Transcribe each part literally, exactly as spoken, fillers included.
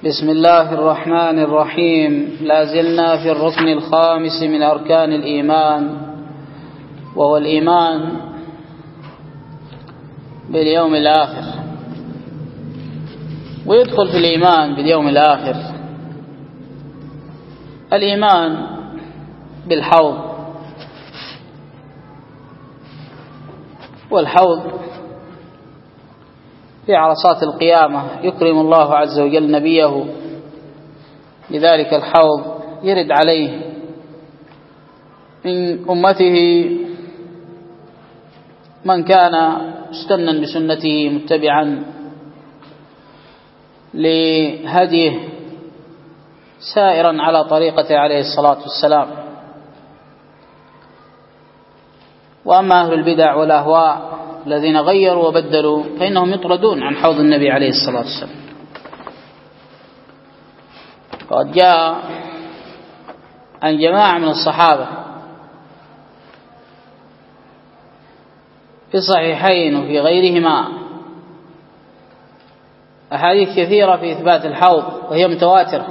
بسم الله الرحمن الرحيم. لا زلنا في الركن الخامس من أركان الإيمان، وهو الإيمان باليوم الآخر. ويدخل في الإيمان باليوم الآخر الإيمان بالحوض، والحوض في عرصات القيامة يكرم الله عز وجل نبيه لذلك الحوض، يرد عليه من أمته من كان مستنا بسنته متبعا لهديه سائرا على طريقته عليه الصلاة والسلام. وأما أهل البدع والأهواء الذين غيروا وبدلوا فإنهم يطردون عن حوض النبي عليه الصلاة والسلام. قد جاء عن جماعة من الصحابة في الصحيحين وفي غيرهما أحاديث كثيرة في إثبات الحوض، وهي متواترة.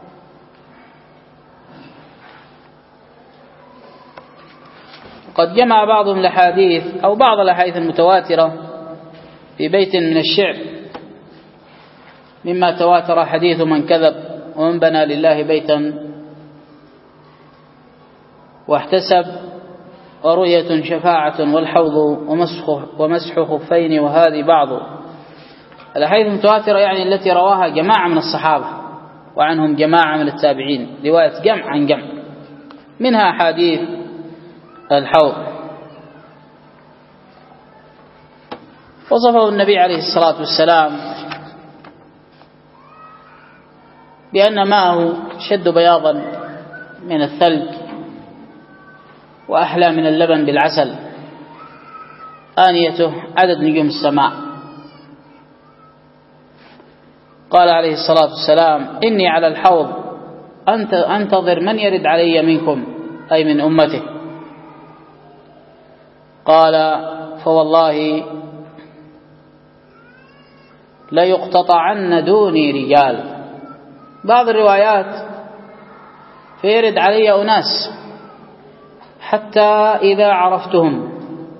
قد جمع بعضهم الأحاديث أو بعض الأحاديث المتواترة في بيت من الشعر، مما تواتر حديث من كذب ومن بنى لله بيتا واحتسب، ورؤية شفاعة والحوض ومسح, ومسح خفين، وهذه بعض الأحاديث المتواترة يعني التي رواها جماعة من الصحابة وعنهم جماعة من التابعين، رواية جمع عن جمع، منها أحاديث الحوض. وصفه النبي عليه الصلاة والسلام بأن ماءه شد بياضا من الثلج وأحلى من اللبن بالعسل، آنيته عدد نجوم السماء. قال عليه الصلاة والسلام: إني على الحوض أنتظر من يرد علي منكم، أي من أمته. قال: فوالله ليقتطعن دوني رجال. بعض الروايات فيرد علي أناس حتى إذا عرفتهم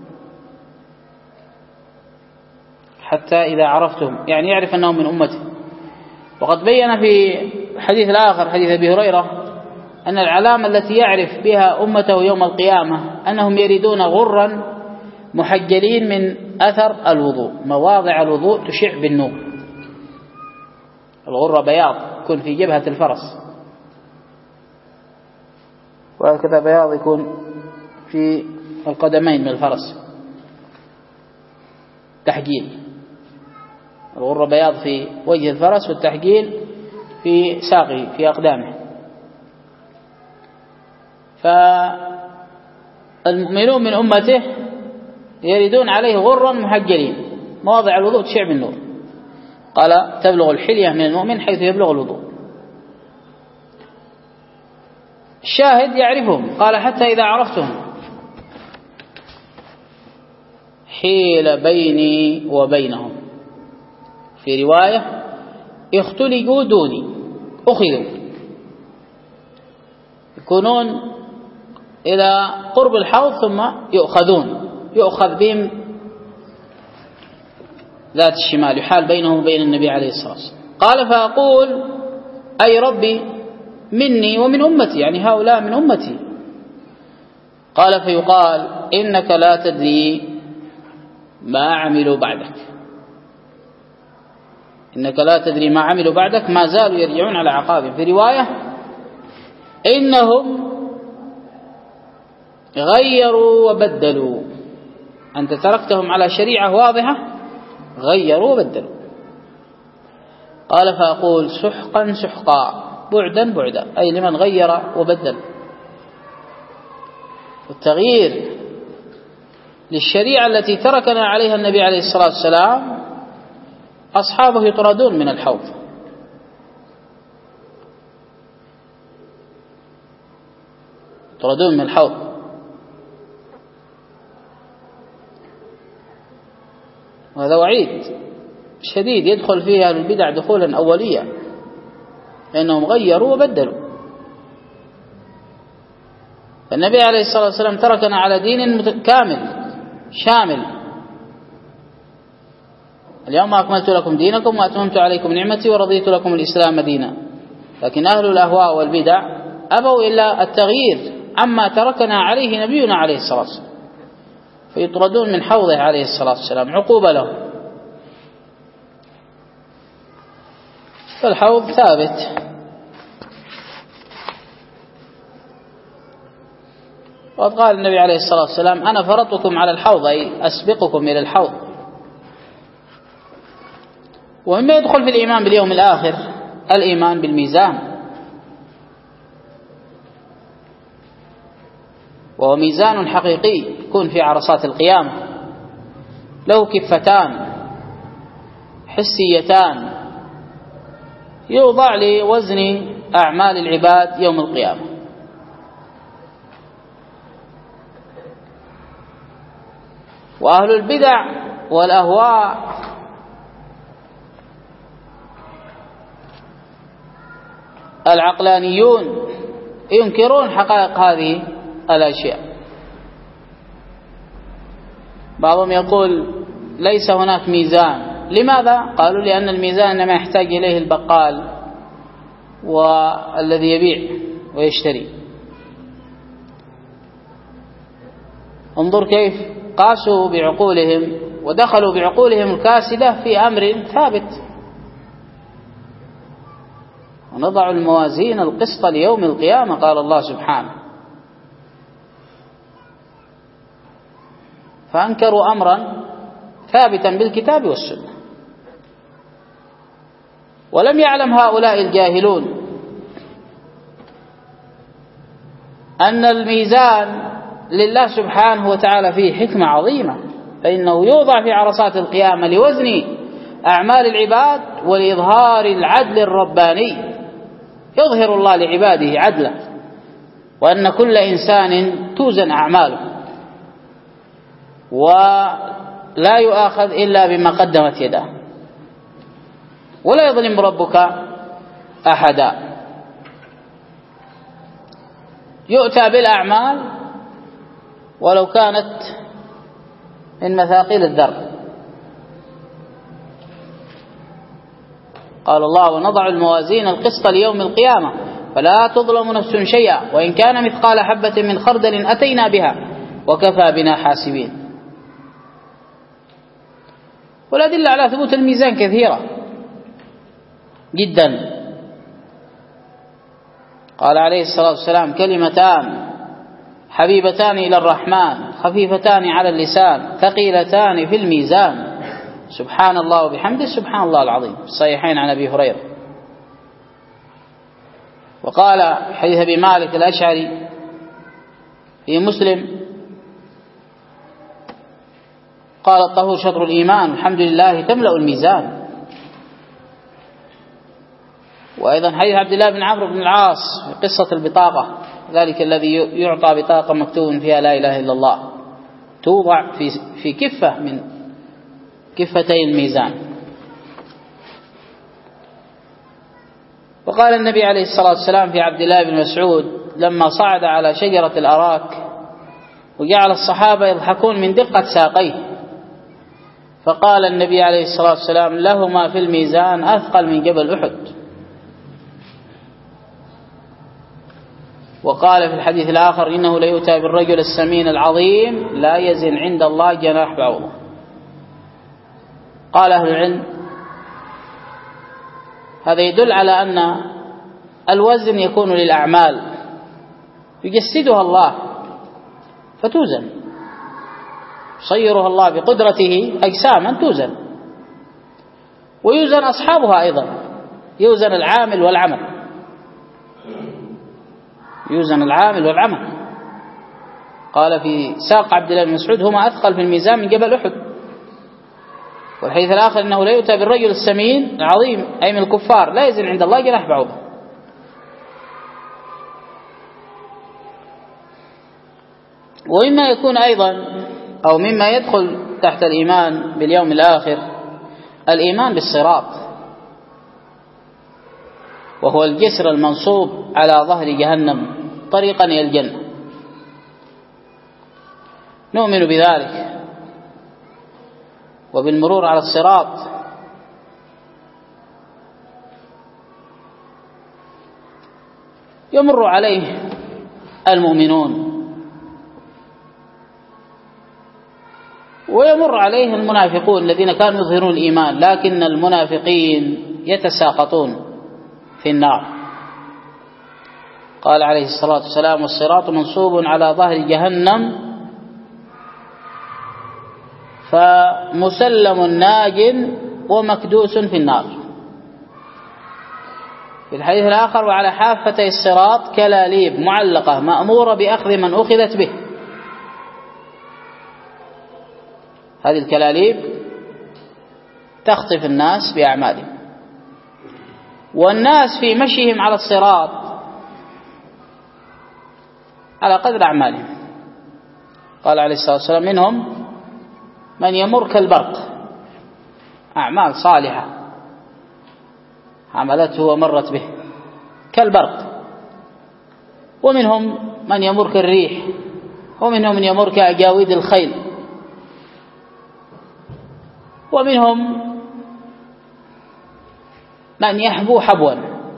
حتى إذا عرفتهم يعني يعرف أنهم من أمته. وقد بين في حديث الآخر حديث أبي هريرة أن العلامة التي يعرف بها أمته يوم القيامة أنهم يريدون غرا محجلين من أثر الوضوء، مواضع الوضوء تشع بالنور. الغرة بياض يكون في جبهة الفرس، وهكذا بياض يكون في القدمين من الفرس، تحجيل. الغرة بياض في وجه الفرس، والتحجيل في ساقه في أقدامه. فالمؤمنون من أمته يريدون عليه غرا محجلين، مواضع الوضوء تشع بالنور. قال: تبلغ الحلية من المؤمن حيث يبلغ الوضوء. الشاهد يعرفهم، قال: حتى إذا عرفتهم حيل بيني وبينهم. في رواية: اختلقوا دوني، أخذوا، يكونون إلى قرب الحوض ثم يؤخذون، يؤخذ بهم ذات الشمال، يحال بينهم وبين النبي عليه الصلاة والسلام. قال: فأقول: أي ربي مني ومن أمتي، يعني هؤلاء من أمتي. قال: فيقال: إنك لا تدري ما عملوا بعدك، إنك لا تدري ما عملوا بعدك، ما زالوا يرجعون على عقابهم. في رواية: إنهم غيروا وبدلوا، أنت تركتهم على شريعة واضحة، غيروا وبدلوا. قال: فأقول: سحقا سحقا، بعدا بعدا، أي لمن غير وبدل. والتغيير للشريعة التي تركنا عليها النبي عليه الصلاة والسلام أصحابه يطردون من الحوض. يطردون من الحوض. وهذا وعيد شديد يدخل فيها البدع دخولا أوليا، لأنهم غيروا وبدلوا. النبي عليه الصلاة والسلام تركنا على دين كامل شامل. اليوم أكملت لكم دينكم وأتممت عليكم نعمتي ورضيت لكم الإسلام دينا. لكن أهل الأهواء والبدع أبوا إلا التغيير عما تركنا عليه نبينا عليه الصلاة والسلام، فيطردون من حوضه عليه الصلاة والسلام عقوبة لهم. فالحوض ثابت. وقد قال النبي عليه الصلاة والسلام: أنا فرطكم على الحوض، أي أسبقكم إلى الحوض. ومما يدخل في الإيمان باليوم الآخر الإيمان بالميزان، وهو ميزان حقيقي يكون في عرصات القيامة، له كفتان حسيتان يوضع لوزن أعمال العباد يوم القيامة. وأهل البدع والأهواء العقلانيون ينكرون حقائق هذه الأشياء. بعضهم يقول ليس هناك ميزان. لماذا؟ قالوا لأن الميزان إنما يحتاج إليه البقال والذي يبيع ويشتري. انظر كيف قاسوا بعقولهم ودخلوا بعقولهم الكاسدة في أمر ثابت. ونضع الموازين القسط ليوم القيامة، قال الله سبحانه. فأنكروا أمرا ثابتا بالكتاب والسنة. ولم يعلم هؤلاء الجاهلون أن الميزان لله سبحانه وتعالى فيه حكمة عظيمة، فإنه يوضع في عرصات القيامة لوزن أعمال العباد ولإظهار العدل الرباني. يظهر الله لعباده عدلا، وأن كل إنسان توزن أعماله ولا يؤاخذ إلا بما قدمت يداه، ولا يظلم ربك أحدا. يؤتى بالأعمال ولو كانت من مثاقيل الذر. قال الله: ونضع الموازين القسط ليوم القيامة فلا تظلم نفس شيئا وإن كان مثقال حبة من خردل أتينا بها وكفى بنا حاسبين. والأدلة على ثبوت الميزان كثيرة جدا. قال عليه الصلاة والسلام: كلمتان حبيبتان إلى الرحمن خفيفتان على اللسان ثقيلتان في الميزان سبحان الله وبحمده سبحان الله العظيم. الصحيحين عن أبي هريرة. وقال حديث أبي مالك الأشعري في مسلم: قال الطهور شطر الإيمان الحمد لله تملأ الميزان. وأيضا حديث عبد الله بن عمرو بن العاص في قصة البطاقة، ذلك الذي يعطى بطاقة مكتوب فيها لا إله إلا الله، توضع في في كفة من كفتي الميزان. وقال النبي عليه الصلاة والسلام في عبد الله بن مسعود لما صعد على شجرة الأراك وجعل الصحابة يضحكون من دقة ساقيه، فقال النبي عليه الصلاة والسلام: لهما في الميزان أثقل من جبل أحد. وقال في الحديث الآخر: إنه ليؤتى بالرجل السمين العظيم لا يزن عند الله جناح بعوضة. قال أهل العلم: هذا يدل على أن الوزن يكون للأعمال يجسدها الله فتوزن، يصيرها الله بقدرته أجساما توزن، ويوزن أصحابها أيضا، يوزن العامل والعمل، يوزن العامل والعمل. قال في ساق عبد الله بن مسعود: هما أثقل في الميزان من جبل أحد. والحديث الآخر: إنه لا يؤتى بالرجل السمين العظيم أي من الكفار لا يزن عند الله جناح بعوضة. ومما يكون أيضا أو مما يدخل تحت الإيمان باليوم الآخر الإيمان بالصراط. وهو الجسر المنصوب على ظهر جهنم طريقا إلى الجنة. نؤمن بذلك وبالمرور على الصراط. يمر عليه المؤمنون ويمر عليه المنافقون الذين كانوا يظهرون الإيمان، لكن المنافقين يتساقطون في النار. قال عليه الصلاة والسلام: والصراط منصوب على ظهر جهنم فمسلم ناج ومكدوس في النار. في الحديث الآخر: وعلى حافتي الصراط كلاليب معلقة مأمورة بأخذ من أخذت به. هذه الكلاليب تخطف الناس بأعمالهم، والناس في مشيهم على الصراط على قدر أعمالهم. قال عليه الصلاة والسلام: منهم من يمر كالبرق، أعمال صالحة عملته ومرت به كالبرق، ومنهم من يمر كالريح، ومنهم من يمر كأجاويد الخيل، ومنهم من يحبو حبوا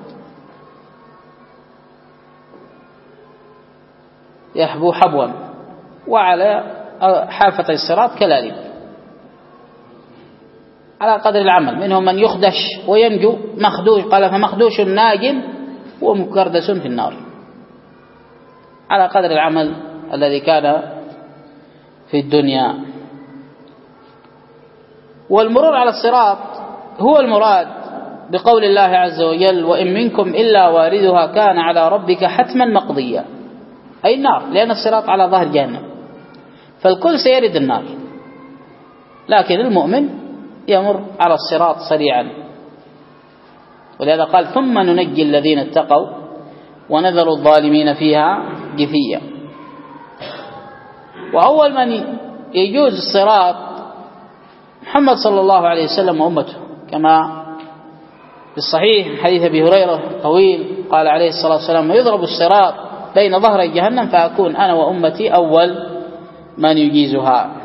يحبو حبوا وعلى حافة الصراط كلاليب على قدر العمل. منهم من يخدش وينجو مخدوش، قال: فمخدوش ناج ومكردس في النار، على قدر العمل الذي كان في الدنيا. والمرور على الصراط هو المراد بقول الله عز وجل: وإن منكم إلا واردها كان على ربك حتما مقضيا، أي النار، لأن الصراط على ظهر جهنم، فالكل سيرد النار، لكن المؤمن يمر على الصراط سريعا. ولهذا قال: ثم ننجي الذين اتقوا ونذر الظالمين فيها جثيا. وأول من يجوز الصراط محمد صلى الله عليه وسلم وأمته، كما في الصحيح حديث أبي هريرة طويل، قال عليه الصلاة والسلام: ويضرب الصراط بين ظهري جهنم فأكون أنا وأمتي أول من يجيزها.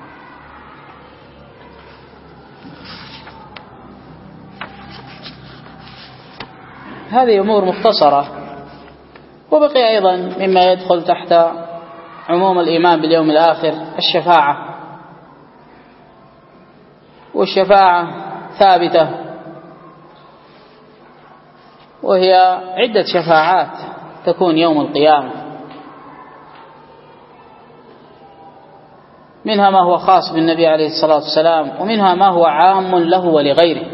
هذه أمور مختصرة. وبقي أيضا مما يدخل تحت عموم الإيمان باليوم الآخر الشفاعة. والشفاعة ثابتة، وهي عدة شفاعات تكون يوم القيامة، منها ما هو خاص بالنبي عليه الصلاة والسلام، ومنها ما هو عام له ولغيره.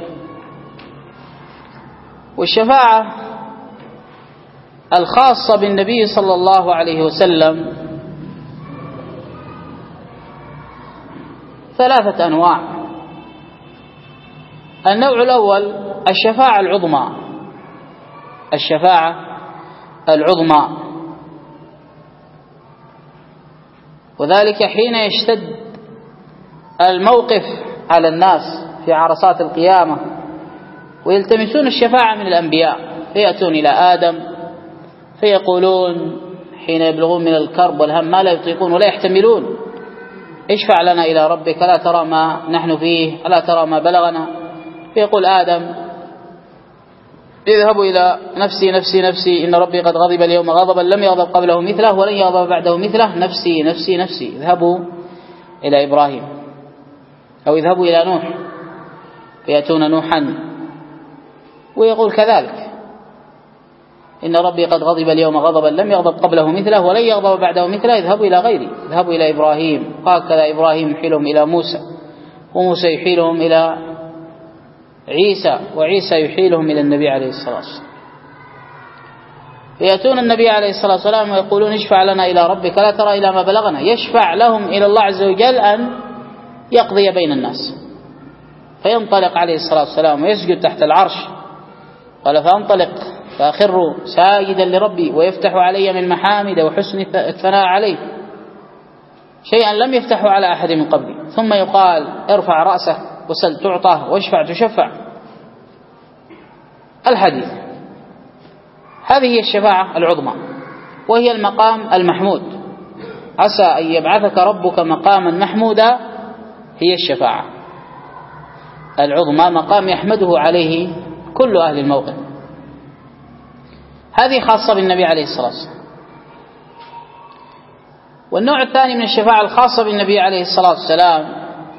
والشفاعة الخاصة بالنبي صلى الله عليه وسلم ثلاثة أنواع. النوع الأول الشفاعة العظمى، الشفاعة العظمى، وذلك حين يشتد الموقف على الناس في عرصات القيامة ويلتمسون الشفاعة من الأنبياء، فيأتون إلى آدم فيقولون حين يبلغون من الكرب والهم ما لا يطيقون ولا يحتملون: اشفع لنا إلى ربك، لا ترى ما نحن فيه، ألا ترى ما بلغنا. فيقول آدم: اذهبوا إلى نفسي نفسي نفسي، إن ربي قد غضب اليوم غضبا لم يغضب قبله مثله ولن يغضب بعده مثله، نفسي نفسي نفسي، اذهبوا إلى إبراهيم، أو اذهبوا إلى نوح. فيأتون نوحا ويقول كذلك: إن ربي قد غضب اليوم غضبا لم يغضب قبله مثله ولن يغضب بعده مثله، اذهبوا إلى غيري، اذهبوا إلى إبراهيم. وهكذا إبراهيم يحيلهم إلى موسى، وموسى يحيلهم إلى عيسى، وعيسى يحيلهم إلى النبي عليه الصلاة والسلام. فيأتون النبي عليه الصلاة والسلام ويقولون: اشفع لنا إلى ربك، لا ترى إلى ما بلغنا. يشفع لهم إلى الله عز وجل أن يقضي بين الناس. فينطلق عليه الصلاة والسلام ويسجد تحت العرش، قال: فانطلق فأخر ساجدا لربي ويفتح علي من محامد وحسن الثناء عليه شيئا لم يفتحه على أحد من قبلي. ثم يقال: ارفع رأسه وسل تعطى واشفع تشفع. الحديث. هذه هي الشفاعة العظمى، وهي المقام المحمود. عسى أن يبعثك ربك مقاما محمودا، هي الشفاعة العظمى، مقام يحمده عليه كل أهل الموقف. هذه خاصة بالنبي عليه الصلاة والسلام. والنوع الثاني من الشفاعة الخاصة بالنبي عليه الصلاة والسلام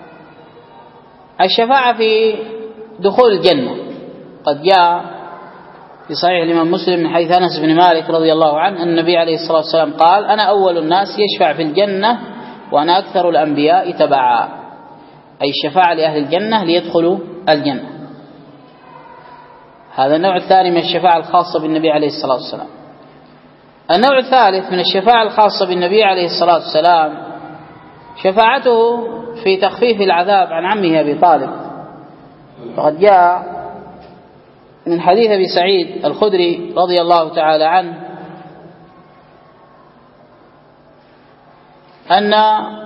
الشفاعة في دخول الجنة. قد جاء في صحيح الإمام مسلم من حديث أنس بن مالك رضي الله عنه أن النبي عليه الصلاة والسلام قال: أنا أول الناس يشفع في الجنة وأنا أكثر الأنبياء تبعا، أي الشفاعة لأهل الجنة ليدخلوا الجنة. هذا النوع الثاني من الشفاعة الخاصة بالنبي عليه الصلاة والسلام. النوع الثالث من الشفاعة الخاصة بالنبي عليه الصلاة والسلام شفاعته في تخفيف العذاب عن عمه أبي طالب. فقد جاء من حديث أبي سعيد الخدري رضي الله تعالى عنه أن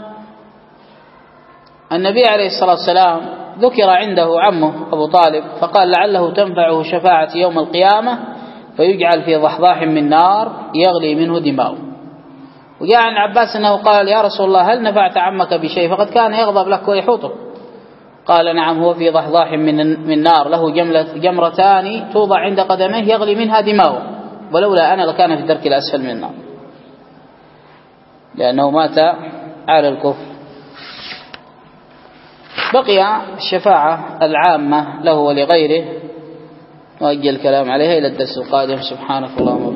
النبي عليه الصلاة والسلام ذكر عنده عمه أبو طالب فقال: لعله تنفعه شفاعة يوم القيامة فيجعل في ضحضاح من نار يغلي منه دماؤه. وجاء عن عباس أنه قال: يا رسول الله هل نفعت عمك بشيء؟ فقد كان يغضب لك ويحوطه. قال: نعم، هو في ضحضاح من من نار له جمرتان توضع عند قدميه يغلي منها دماؤه، ولولا أنا لكان في الدرك الأسفل من النار، لأنه مات على الكفر. بقي الشفاعة العامة له ولغيره، وأجل الكلام عليها إلى الدرس القادم. سبحانك اللهم